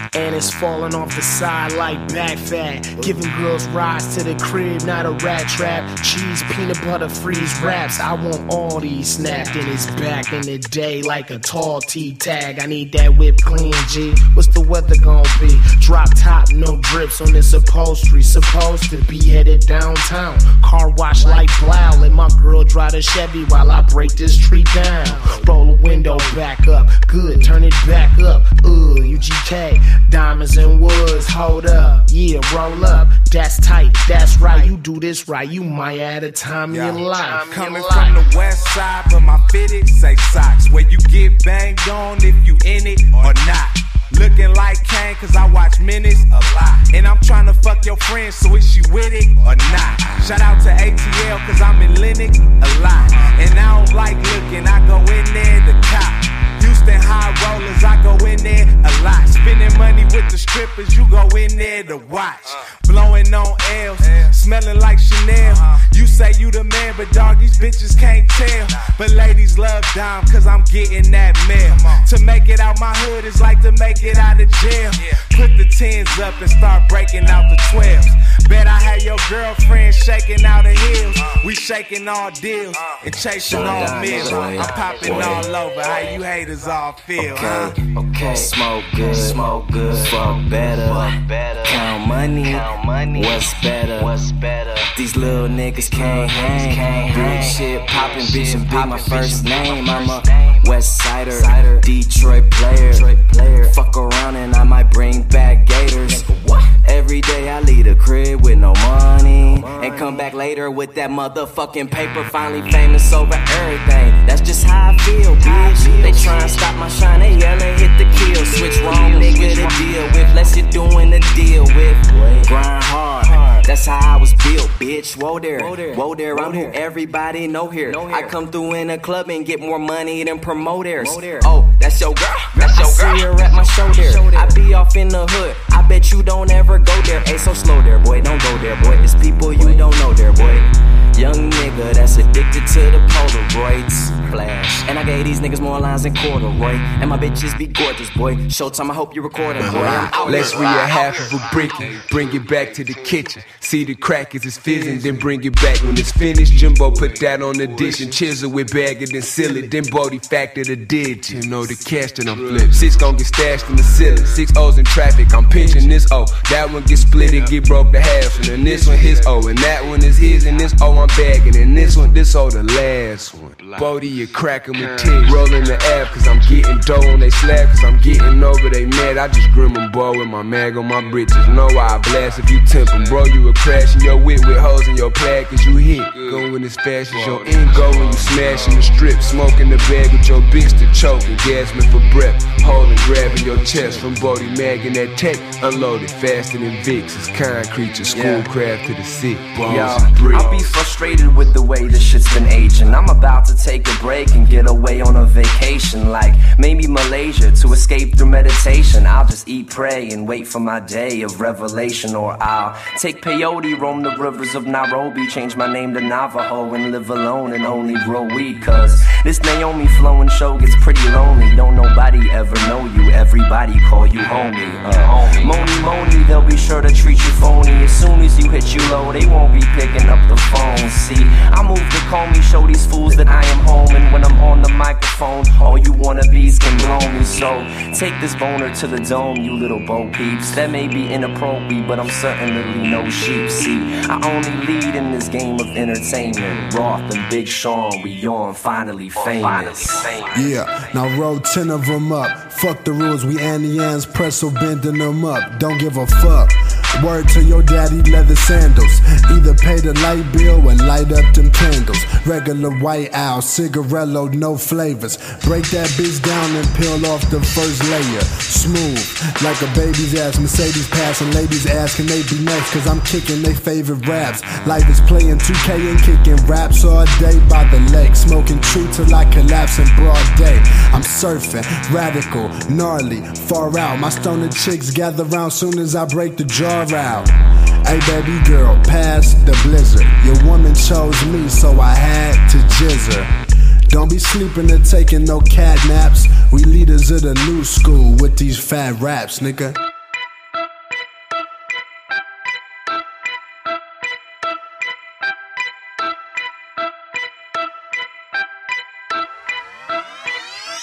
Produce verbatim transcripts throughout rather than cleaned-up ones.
And it's falling off the side like back fat. Giving girls rides to the crib, not a rat trap. Cheese, peanut butter, freeze wraps. I want all these snapped in his back in the day like a tall T-tag. I need that whipped clean, G. What's the weather gonna be? Drop top, no drips on this upholstery. Supposed to be headed downtown. Car wash like Blau. Let my girl drive the Chevy while I break this tree down. Roll the window back up. Good, turn it back up. Ugh, U G K. Diamonds and woods, hold up. Yeah, roll up. That's tight, that's right. You do this right, you might add a time yeah. in your life. Coming from the west side, but my fitted say socks. Where you get banged on if you in it or not. Looking like Kane cause I watch minutes a lot. And I'm tryna fuck your friend, so is she with it or not? Shout out to A T L cause I'm in Linux a lot. And I don't like looking, I go in there to cop. Houston high rollers, I go in there a lot. Spending money with the strippers, you go in there to watch. Blowing on L's, smelling like Chanel. You say you the man, but dog, these bitches can't tell. But ladies love dime, cause I'm getting that mail. To make it out my hood is like to make it out of jail. Put the tens up and start breaking out the twelves. Bet I had your girlfriend shaking out the heels. We shaking all deals and chasing all meals. I'm popping all over, how you haters all feel, huh? Okay, okay. Smoke good, smoke good, fuck better, fuck better. Count money, count money. What's better? What's better? These little niggas can't hang. Big shit poppin', bitch, and big my first name. I'm a West Sider, Detroit player. Fuck around and I might bring back Gators. Every day I leave the crib with no money and come back later with that motherfucking paper. Finally famous over everything. That's just how I feel, bitch. They try and stop my shine, they yellin', hit the kill. Switch wrong nigga to deal with. Less you doing to deal with. Grind hard, that's how I was built, bitch. Whoa there, whoa there, I'm who everybody know here. I come through in a club and get more money than promoters. Oh, that's your girl, that's your girl. I see her at my show there. I be off in the hood, I bet you don't ever go there. Ain't so slow there, boy, don't go there, boy. It's people you don't know there, boy. Young nigga that's addicted to the Polaroids. Flash. And I gave these niggas more lines than corduroy. And my bitches be gorgeous, boy. Showtime, I hope you recording, boy. I'm out. Let's read a half of a bricky. Bring it back to the kitchen. See the crack as it's fizzing, then bring it back when it's finished. Jimbo put that on the dish and chisel with bag it and seal it. Then Bodie factor the digit. You know the cash that I'm flipping. Six gon' get stashed in the ceiling. Six O's in traffic. I'm pinching this O. That one get split and get broke to half. And then this one his O. And that one is his. And this O I'm bagging. And this one, this O the last one. Bodie, you crackin' with tick. Rollin' the app cause I'm getting dough on they slab. Cause I'm getting over they mad. I just grim them, boy, with my mag on my britches. Know why I blast if you temp 'em. Bro, you a crash in your whip with hoes in your plaid cause you hit. Going as fast as your end go when you smashing the strip. Smoking the bag with your bitch to choking. Gasping for breath. Holding, grabbing your chest from Bodie mag in that tech. Unloaded faster than Vicks. It's concrete, your schoolcraft to the sick. Balls and bricks. I'll be frustrated with the way this shit's been aging. I'm about to take a break and get away on a vacation. Like maybe Malaysia to escape through meditation. I'll just eat, pray, and wait for my day of revelation. Or I'll take peyote, roam the rivers of Nairobi. Change my name to Navajo and live alone and only grow weed. Cause this Naomi flowing show gets pretty lonely. Don't nobody ever know you, everybody call you homie. uh, Moni Moni, they'll be sure to treat you phony. As soon as you hit you low, they won't be picking up the phone. See, I move to call me, show these fools that I am home. And when I'm on the microphone, all you wannabes can blow me. So take this boner to the dome, you little bo peeps. That may be inappropriate, but I'm certainly no sheep. See, I only lead in this game of entertainment. Roth and Big Sean, we on finally famous. Yeah, now roll ten of them up. Fuck the rules, we Annie Ann's pretzel bending them up. Don't give a fuck. Word to your daddy, leather sandals. Either pay the light bill and light up them candles. Regular white owl, cigarello, no flavors. Break that bitch down and peel off the first layer. Smooth, like a baby's ass. Mercedes passing, ladies asking they be next. Cause I'm kicking they favorite raps. Life is playing two K and kicking raps all day by the lake. Smoking true till I collapse in broad day. I'm surfing, radical, gnarly, far out. My stoner chicks gather round soon as I break the jar out. Hey baby girl, pass the blizzard. Your woman chose me, so I had to jizz her. Don't be sleeping or taking no cat naps. We leaders of the new school with these fat raps, nigga.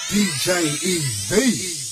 D J E V.